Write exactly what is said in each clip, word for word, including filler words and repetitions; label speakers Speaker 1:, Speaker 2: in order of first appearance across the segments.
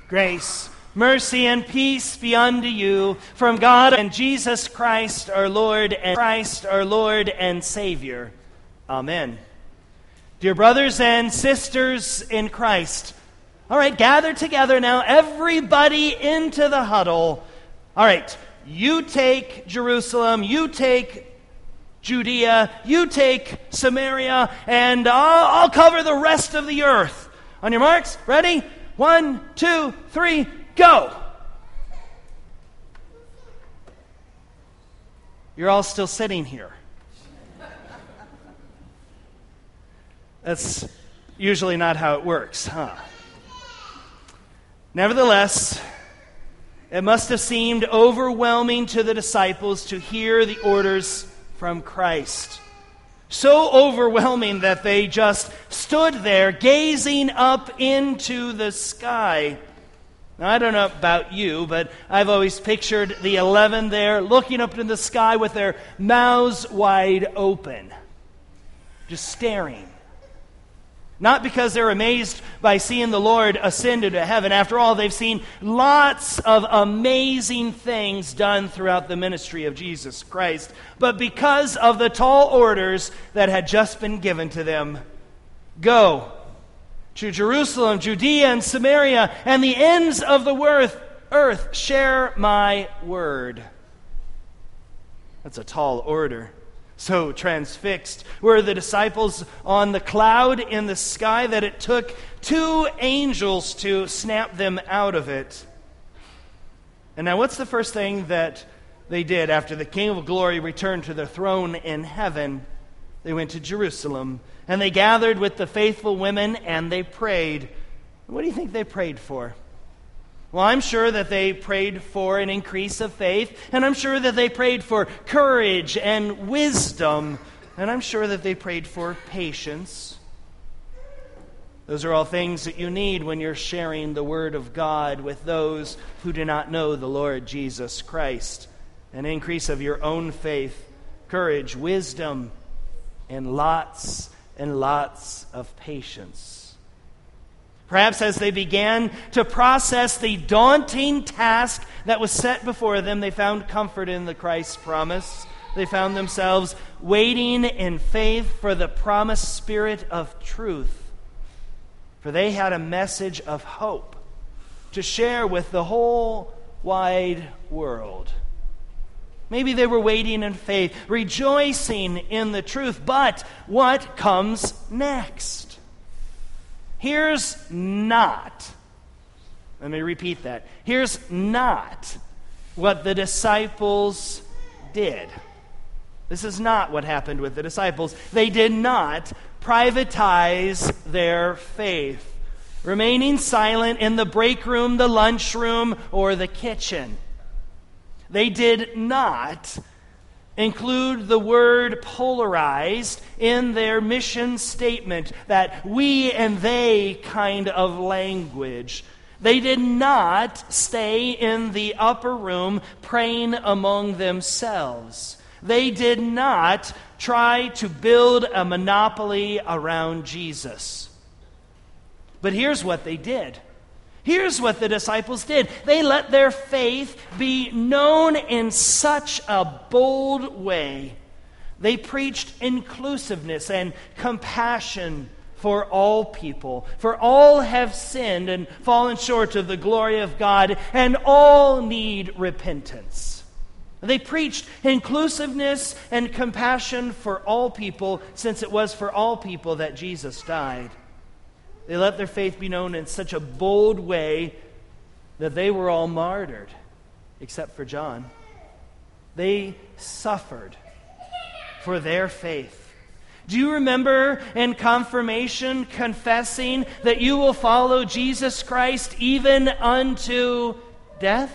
Speaker 1: Grace, mercy, and peace be unto you from God and Jesus Christ our Lord and Christ our Lord and Savior. Amen. Dear brothers and sisters in Christ, all right, gather together now, everybody into the huddle. All right, you take Jerusalem, you take Judea, you take Samaria, and I'll, I'll cover the rest of the earth. On your marks, ready? One, two, three, go! You're all still sitting here. That's usually not how it works, huh? Nevertheless, it must have seemed overwhelming to the disciples to hear the orders from Christ. So overwhelming that they just stood there gazing up into the sky. Now, I don't know about you, but I've always pictured the eleven there looking up in the sky with their mouths wide open, just staring. Not because they're amazed by seeing the Lord ascend into heaven. After all, they've seen lots of amazing things done throughout the ministry of Jesus Christ. But because of the tall orders that had just been given to them. Go to Jerusalem, Judea, and Samaria, and the ends of the earth, earth, share my word. That's a tall order. So transfixed were the disciples on the cloud in the sky that it took two angels to snap them out of it. And now what's the first thing that they did after the King of Glory returned to their throne in heaven? They went to Jerusalem, and they gathered with the faithful women, and they prayed. What do you think they prayed for? Well, I'm sure that they prayed for an increase of faith, and I'm sure that they prayed for courage and wisdom, and I'm sure that they prayed for patience. Those are all things that you need when you're sharing the Word of God with those who do not know the Lord Jesus Christ. An increase of your own faith, courage, wisdom, and lots and lots of patience. Perhaps as they began to process the daunting task that was set before them, they found comfort in the Christ's promise. They found themselves waiting in faith for the promised Spirit of truth. For they had a message of hope to share with the whole wide world. Maybe they were waiting in faith, rejoicing in the truth. But what comes next? Here's not, let me repeat that. Here's not what the disciples did. This is not what happened with the disciples. They did not privatize their faith, remaining silent in the break room, the lunchroom, or the kitchen. They did not include the word polarized in their mission statement, that we and they kind of language. They did not stay in the upper room praying among themselves. They did not try to build a monopoly around Jesus. But here's what they did. Here's what the disciples did. They let their faith be known in such a bold way. They preached inclusiveness and compassion for all people. For all have sinned and fallen short of the glory of God, and all need repentance. They preached inclusiveness and compassion for all people, since it was for all people that Jesus died. They let their faith be known in such a bold way that they were all martyred, except for John. They suffered for their faith. Do you remember in confirmation confessing that you will follow Jesus Christ even unto death?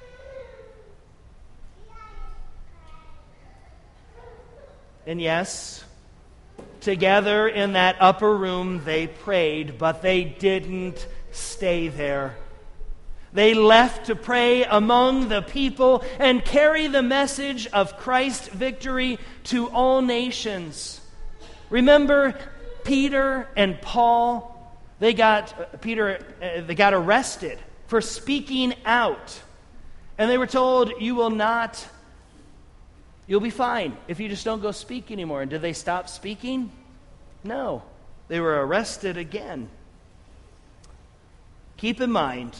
Speaker 1: And yes, together in that upper room they prayed, but they didn't stay there. They left to pray among the people and carry the message of Christ's victory to all nations. Remember Peter and Paul? They got Peter. Uh, they got arrested for speaking out. And they were told, you will not, you'll be fine if you just don't go speak anymore. And did they stop speaking? No. They were arrested again. Keep in mind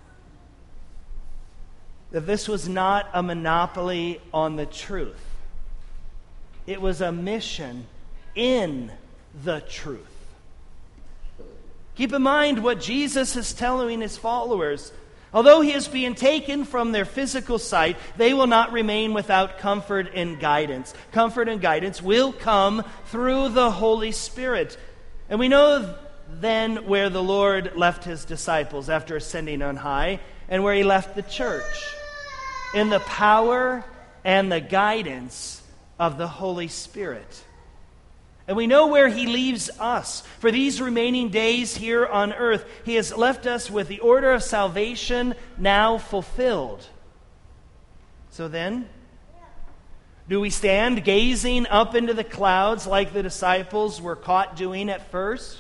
Speaker 1: that this was not a monopoly on the truth. It was a mission in the truth. Keep in mind what Jesus is telling his followers. Although he is being taken from their physical sight, they will not remain without comfort and guidance. Comfort and guidance will come through the Holy Spirit. And we know then where the Lord left his disciples after ascending on high, and where he left the church. In the power and the guidance of the Holy Spirit. And we know where he leaves us. For these remaining days here on earth, he has left us with the order of salvation now fulfilled. So then, do we stand gazing up into the clouds like the disciples were caught doing at first?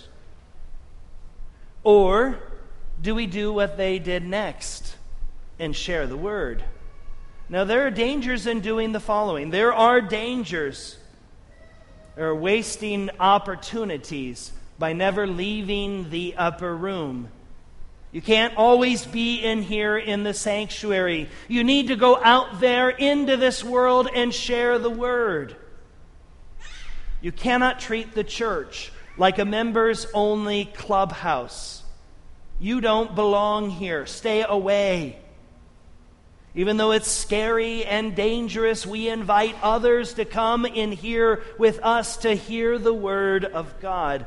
Speaker 1: Or do we do what they did next and share the word? Now, there are dangers in doing the following. There are dangers or wasting opportunities by never leaving the upper room. You can't always be in here in the sanctuary. You need to go out there into this world and share the word. You cannot treat the church like a members-only clubhouse. You don't belong here. Stay away. Even though it's scary and dangerous, we invite others to come in here with us to hear the word of God.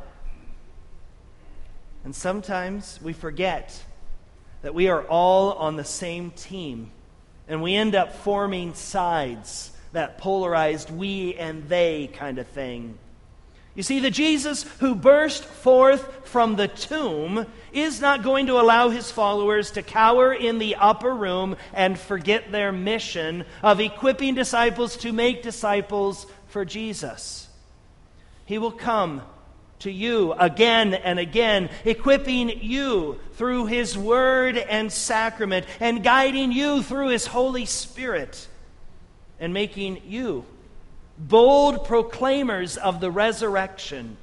Speaker 1: And sometimes we forget that we are all on the same team, and we end up forming sides, that polarized we and they kind of thing. You see, the Jesus who burst forth from the tomb is not going to allow his followers to cower in the upper room and forget their mission of equipping disciples to make disciples for Jesus. He will come to you again and again, equipping you through his word and sacrament, and guiding you through his Holy Spirit, and making you bold proclaimers of the resurrection.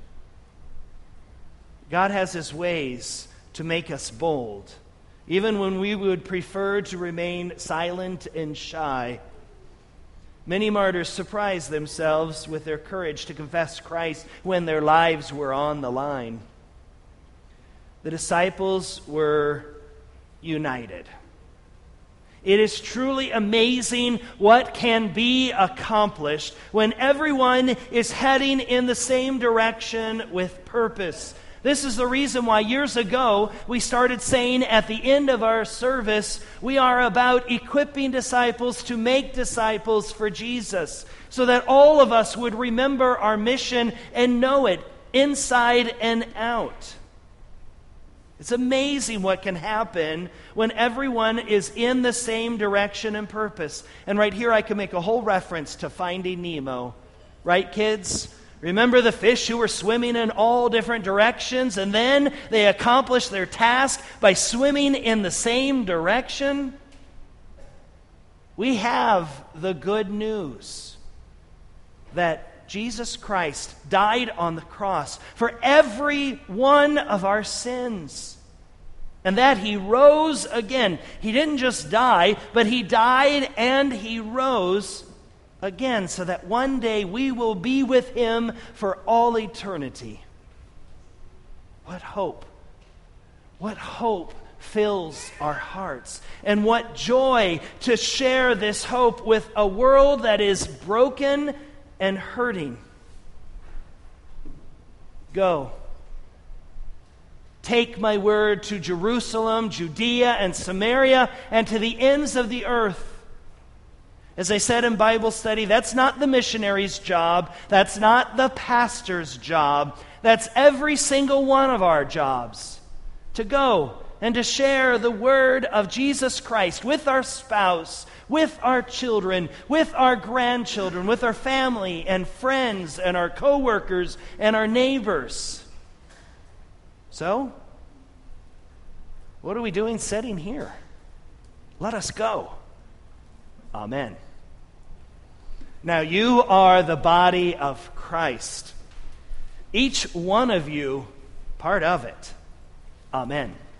Speaker 1: God has his ways to make us bold, even when we would prefer to remain silent and shy. Many martyrs surprised themselves with their courage to confess Christ when their lives were on the line. The disciples were united. It is truly amazing what can be accomplished when everyone is heading in the same direction with purpose. This is the reason why years ago we started saying at the end of our service, we are about equipping disciples to make disciples for Jesus, so that all of us would remember our mission and know it inside and out. It's amazing what can happen when everyone is in the same direction and purpose. And right here I can make a whole reference to Finding Nemo. Right, kids? Remember the fish who were swimming in all different directions, and then they accomplished their task by swimming in the same direction? We have the good news that Jesus Christ died on the cross for every one of our sins, and that he rose again. He didn't just die, but he died and he rose again, so that one day we will be with him for all eternity. What hope! What hope fills our hearts, and what joy to share this hope with a world that is broken and hurting. Go. Take my word to Jerusalem, Judea, and Samaria, and to the ends of the earth. As I said in Bible study, that's not the missionary's job. That's not the pastor's job. That's every single one of our jobs. To go and to share the word of Jesus Christ with our spouse, with our children, with our grandchildren, with our family and friends and our co-workers and our neighbors. So, What are we doing sitting here? Let us go. Amen. Now you are the body of Christ, each one of you part of it. Amen.